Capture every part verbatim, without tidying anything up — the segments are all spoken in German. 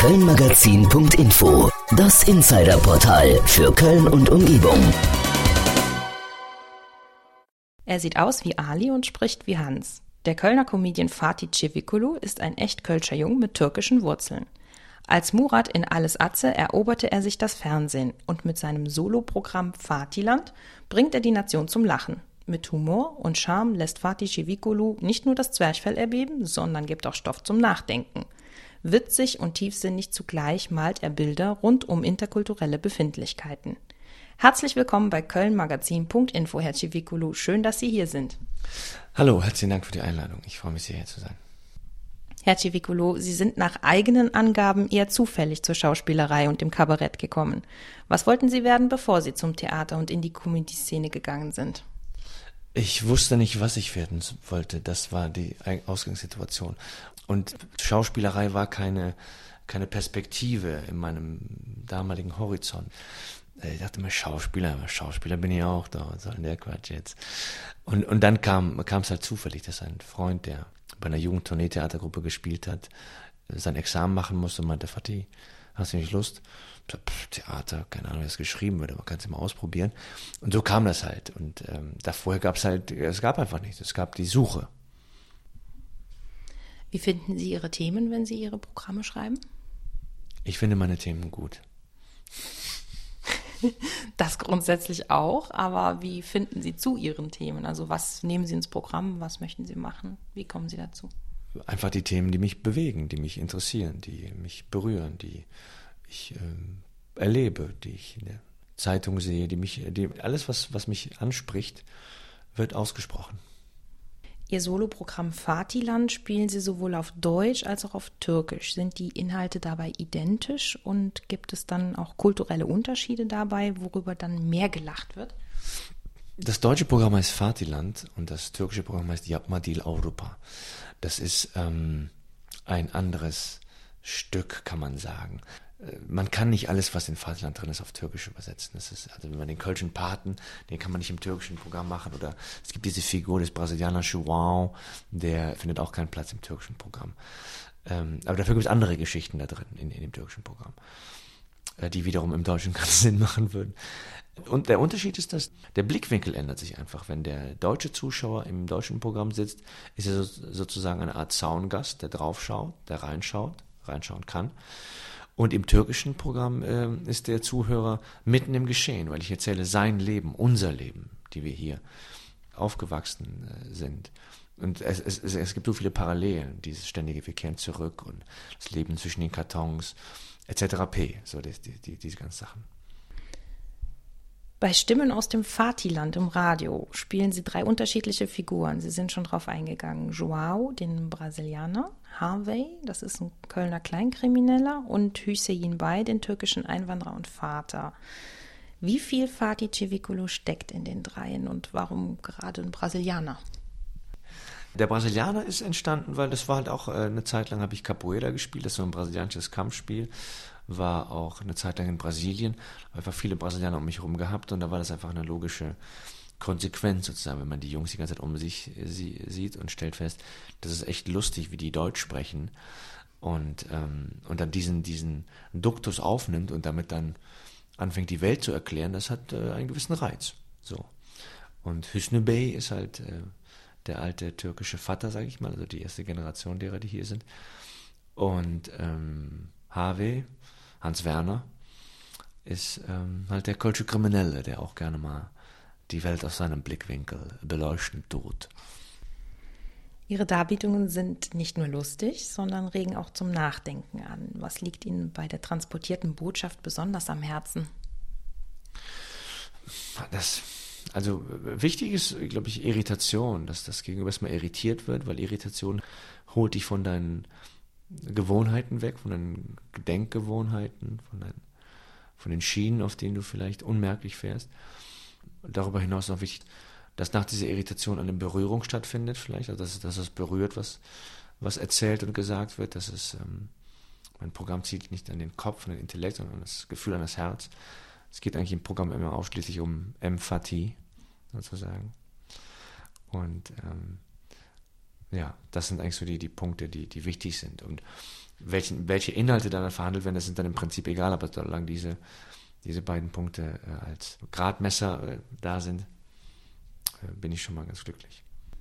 kölnmagazin punkt info, das Insiderportal für Köln und Umgebung. Er sieht aus wie Ali und spricht wie Hans. Der Kölner Comedian Fatih Cevicolu ist ein echt Kölscher Jung mit türkischen Wurzeln. Als Murat in Alles Atze eroberte er sich das Fernsehen und mit seinem Soloprogramm Fatihland bringt er die Nation zum Lachen. Mit Humor und Charme lässt Fatih Cevicolu nicht nur das Zwerchfell erbeben, sondern gibt auch Stoff zum Nachdenken. Witzig und tiefsinnig zugleich malt er Bilder rund um interkulturelle Befindlichkeiten. Herzlich willkommen bei kölnmagazin punkt info, Herr Cevicolu. Schön, dass Sie hier sind. Hallo, herzlichen Dank für die Einladung. Ich freue mich, hierher zu sein. Herr Cevicolu, Sie sind nach eigenen Angaben eher zufällig zur Schauspielerei und dem Kabarett gekommen. Was wollten Sie werden, bevor Sie zum Theater und in die Comedy-Szene gegangen sind? Ich wusste nicht, was ich werden wollte. Das war die Ausgangssituation. Und Schauspielerei war keine, keine Perspektive in meinem damaligen Horizont. Ich dachte mir, Schauspieler, Schauspieler bin ich auch, da, was soll denn der Quatsch jetzt? Und, und dann kam, kam es halt zufällig, dass ein Freund, der bei einer Jugendtournee-Theatergruppe gespielt hat, sein Examen machen musste und meinte, Fatih, hast du nicht Lust? Ich sag, pff, Theater, keine Ahnung, wie das geschrieben wird, aber man kann es immer ausprobieren. Und so kam das halt. Und ähm, davor gab es halt, es gab einfach nichts, es gab die Suche. Wie finden Sie Ihre Themen, wenn Sie Ihre Programme schreiben? Ich finde meine Themen gut. Das grundsätzlich auch, aber wie finden Sie zu Ihren Themen? Also was nehmen Sie ins Programm, was möchten Sie machen? Wie kommen Sie dazu? Einfach die Themen, die mich bewegen, die mich interessieren, die mich berühren, die ich ähm, erlebe, die ich in der Zeitung sehe, die mich, die, alles, was, was mich anspricht, wird ausgesprochen. Ihr Soloprogramm Fatihland spielen Sie sowohl auf Deutsch als auch auf Türkisch. Sind die Inhalte dabei identisch und gibt es dann auch kulturelle Unterschiede dabei, worüber dann mehr gelacht wird? Das deutsche Programm heißt Fatihland und das türkische Programm heißt Yapma Dil Avrupa. Das ist ähm, ein anderes Stück, kann man sagen. Man kann nicht alles, was in Fatihland drin ist, auf Türkisch übersetzen. Das ist, also wenn man den Kölschen Paten, den kann man nicht im türkischen Programm machen. Oder es gibt diese Figur des Brasilianer João, der findet auch keinen Platz im türkischen Programm. Ähm, aber dafür gibt es andere Geschichten da drin, in, in dem türkischen Programm, äh, die wiederum im Deutschen keinen Sinn machen würden. Und der Unterschied ist, dass der Blickwinkel ändert sich einfach. Wenn der deutsche Zuschauer im deutschen Programm sitzt, ist er so, sozusagen eine Art Zaungast, der draufschaut, der reinschaut, reinschauen kann. Und im türkischen Programm äh, ist der Zuhörer mitten im Geschehen, weil ich erzähle sein Leben, unser Leben, die wir hier aufgewachsen äh, sind. Und es, es, es gibt so viele Parallelen, dieses ständige Wir kehren zurück und das Leben zwischen den Kartons, et cetera p. So die, die, diese ganzen Sachen. Bei Stimmen aus dem Fatihland im Radio spielen Sie drei unterschiedliche Figuren. Sie sind schon drauf eingegangen. João, den Brasilianer, Harvey, das ist ein Kölner Kleinkrimineller, und Hüseyin Bey, den türkischen Einwanderer und Vater. Wie viel Fatih Cevicolu steckt in den dreien und warum gerade ein Brasilianer? Der Brasilianer ist entstanden, weil das war halt auch, äh, eine Zeit lang habe ich Capoeira gespielt, das ist so ein brasilianisches Kampfspiel, war auch eine Zeit lang in Brasilien, einfach viele Brasilianer um mich herum gehabt und da war das einfach eine logische Konsequenz sozusagen, wenn man die Jungs die ganze Zeit um sich sie, sieht und stellt fest, das ist echt lustig, wie die Deutsch sprechen und, ähm, und dann diesen, diesen Duktus aufnimmt und damit dann anfängt die Welt zu erklären, das hat äh, einen gewissen Reiz. So. Und Hüsnü Bey ist halt äh, der alte türkische Vater, sage ich mal, also die erste Generation derer, die hier sind. Und ähm, Harvey, Hans Werner, ist ähm, halt der kölsche Kriminelle, der auch gerne mal die Welt aus seinem Blickwinkel beleuchten tut. Ihre Darbietungen sind nicht nur lustig, sondern regen auch zum Nachdenken an. Was liegt Ihnen bei der transportierten Botschaft besonders am Herzen? Das, also wichtig ist, glaube ich, Irritation, dass das Gegenüber erstmal irritiert wird, weil Irritation holt dich von deinen Gewohnheiten weg, von deinen Denkgewohnheiten, von, deinen, von den Schienen, auf denen du vielleicht unmerklich fährst. Darüber hinaus ist noch wichtig, dass nach dieser Irritation eine Berührung stattfindet vielleicht, also dass, dass es berührt, was, was erzählt und gesagt wird, dass es, ähm, mein Programm zielt nicht an den Kopf, an den Intellekt, sondern an das Gefühl, an das Herz. Es geht eigentlich im Programm immer ausschließlich um Empathie, sozusagen. Und ähm, Ja, das sind eigentlich so die, die Punkte, die, die wichtig sind. Und welchen, welche Inhalte dann verhandelt werden, das sind dann im Prinzip egal, aber solange diese, diese beiden Punkte äh, als Gradmesser äh, da sind, äh, bin ich schon mal ganz glücklich.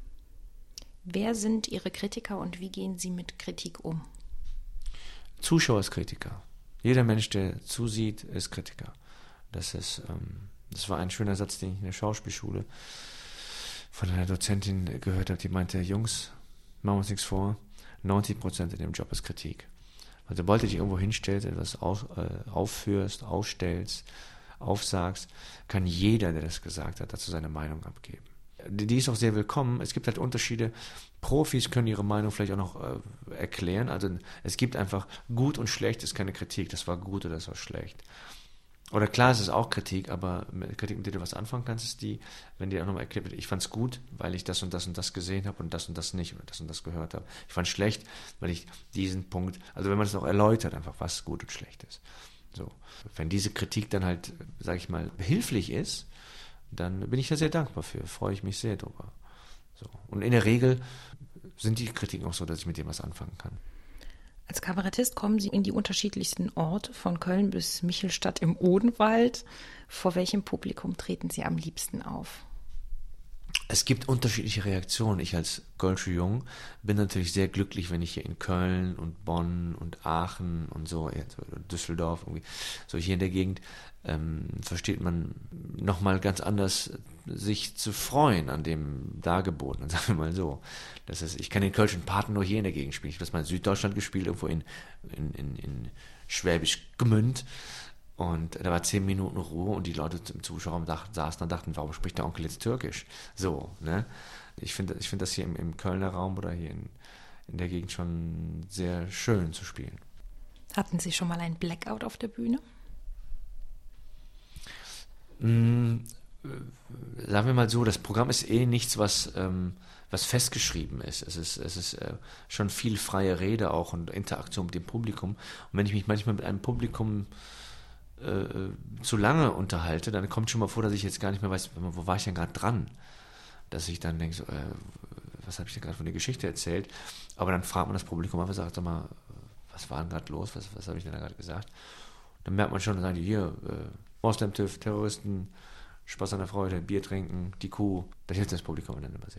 Wer sind Ihre Kritiker und wie gehen Sie mit Kritik um? Zuschauer ist Kritiker. Jeder Mensch, der zusieht, ist Kritiker. Das ist, ähm, das war ein schöner Satz, den ich in der Schauspielschule von einer Dozentin gehört habe, die meinte, Jungs, machen wir uns nichts vor, neunzig Prozent in dem Job ist Kritik. Also sobald du dich irgendwo hinstellst, etwas auf, äh, aufführst, ausstellst, aufsagst, kann jeder, der das gesagt hat, dazu seine Meinung abgeben. Die, die ist auch sehr willkommen. Es gibt halt Unterschiede. Profis können ihre Meinung vielleicht auch noch äh, erklären. Also es gibt einfach gut und schlecht ist keine Kritik. Das war gut oder das war schlecht. Oder klar, es ist auch Kritik, aber Kritik, mit der du was anfangen kannst, ist die, wenn dir auch nochmal erklärt wird, ich fand es gut, weil ich das und das und das gesehen habe und das und das nicht oder das und das gehört habe. Ich fand es schlecht, weil ich diesen Punkt, also wenn man das auch erläutert, einfach was gut und schlecht ist. So. Wenn diese Kritik dann halt, sage ich mal, behilflich ist, dann bin ich da sehr dankbar für, freue ich mich sehr drüber. So. Und in der Regel sind die Kritiken auch so, dass ich mit dem was anfangen kann. Als Kabarettist kommen Sie in die unterschiedlichsten Orte, von Köln bis Michelstadt im Odenwald. Vor welchem Publikum treten Sie am liebsten auf? Es gibt unterschiedliche Reaktionen. Ich als Kölscher Jung bin natürlich sehr glücklich, wenn ich hier in Köln und Bonn und Aachen und so, Düsseldorf, irgendwie, so hier in der Gegend, ähm, versteht man nochmal ganz anders, sich zu freuen an dem Dargebotenen, sagen wir mal so. Das ist, ich kann den Kölschen Paten nur hier in der Gegend spielen. Ich habe das mal in Süddeutschland gespielt, irgendwo in, in, in, in Schwäbisch Gmünd. Und da war zehn Minuten Ruhe und die Leute im Zuschauerraum dachten, saßen und dachten, warum spricht der Onkel jetzt Türkisch? So, ne? Ich finde ich find das hier im, im Kölner Raum oder hier in, in der Gegend schon sehr schön zu spielen. Hatten Sie schon mal einen Blackout auf der Bühne? Mm, sagen wir mal so, das Programm ist eh nichts, was, ähm, was festgeschrieben ist. Es ist, es ist äh, schon viel freie Rede auch und Interaktion mit dem Publikum. Und wenn ich mich manchmal mit einem Publikum äh, zu lange unterhalte, dann kommt schon mal vor, dass ich jetzt gar nicht mehr weiß, wo war ich denn gerade dran? Dass ich dann denke, so, äh, was habe ich denn gerade von der Geschichte erzählt? Aber dann fragt man das Publikum einfach, sagt doch mal, was war denn gerade los? Was, was habe ich denn da gerade gesagt? Dann merkt man schon, dann sagen die hier, äh, Moslem-TÜV, Terroristen, Spaß an der Freude, Bier trinken, die Kuh. Das hilft das Publikum dann immer sehr.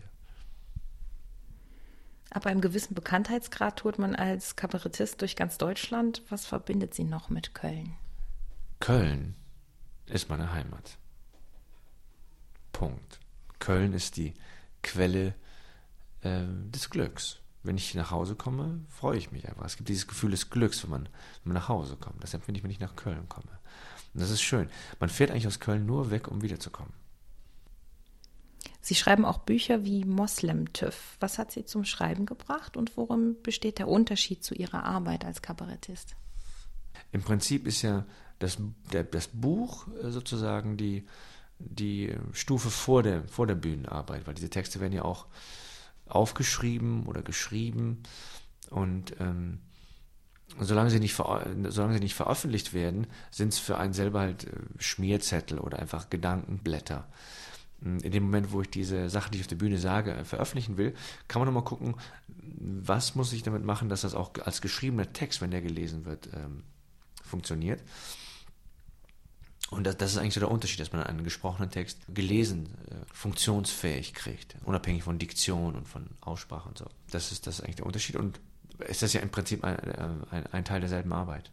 Ab einem gewissen Bekanntheitsgrad tourt man als Kabarettist durch ganz Deutschland. Was verbindet Sie noch mit Köln? Köln ist meine Heimat. Punkt. Köln ist die Quelle äh, des Glücks. Wenn ich nach Hause komme, freue ich mich einfach. Es gibt dieses Gefühl des Glücks, wenn man, wenn man nach Hause kommt. Das empfinde ich, wenn ich nach Köln komme. Und das ist schön. Man fährt eigentlich aus Köln nur weg, um wiederzukommen. Sie schreiben auch Bücher wie Moslem-TÜV. Was hat Sie zum Schreiben gebracht und worin besteht der Unterschied zu Ihrer Arbeit als Kabarettist? Im Prinzip ist ja das, der, das Buch sozusagen die, die Stufe vor der, vor der Bühnenarbeit, weil diese Texte werden ja auch aufgeschrieben oder geschrieben und ähm, solange sie nicht ver- solange sie nicht veröffentlicht werden, sind es für einen selber halt Schmierzettel oder einfach Gedankenblätter. In dem Moment, wo ich diese Sache, die ich auf der Bühne sage, veröffentlichen will, kann man nochmal gucken, was muss ich damit machen, dass das auch als geschriebener Text, wenn der gelesen wird, ähm, funktioniert. Und das, das ist eigentlich so der Unterschied, dass man einen gesprochenen Text gelesen, äh, funktionsfähig kriegt, unabhängig von Diktion und von Aussprache und so. Das ist, das ist eigentlich der Unterschied und ist das ja im Prinzip ein, ein, ein Teil derselben Arbeit.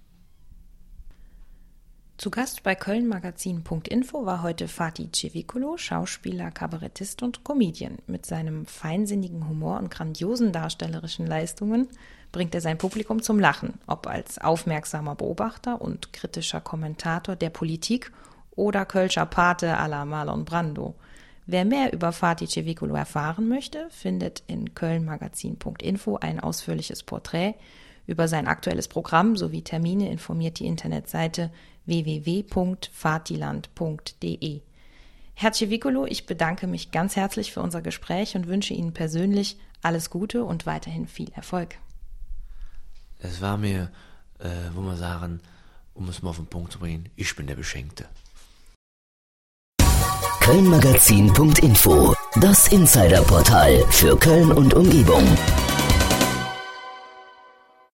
Zu Gast bei kölnmagazin punkt info war heute Fatih Cevikulo, Schauspieler, Kabarettist und Comedian. Mit seinem feinsinnigen Humor und grandiosen darstellerischen Leistungen bringt er sein Publikum zum Lachen, ob als aufmerksamer Beobachter und kritischer Kommentator der Politik oder Kölscher Pate à la Marlon Brando. Wer mehr über Fatih Cevikulo erfahren möchte, findet in kölnmagazin punkt info ein ausführliches Porträt. Über sein aktuelles Programm sowie Termine informiert die Internetseite w w w punkt fatiland punkt d e. Herr Cevikulo, ich bedanke mich ganz herzlich für unser Gespräch und wünsche Ihnen persönlich alles Gute und weiterhin viel Erfolg. Es war mir, äh, wo man sagen, um es mal auf den Punkt zu bringen, ich bin der Beschenkte. kölnmagazin punkt info Das Insider-Portal für Köln und Umgebung.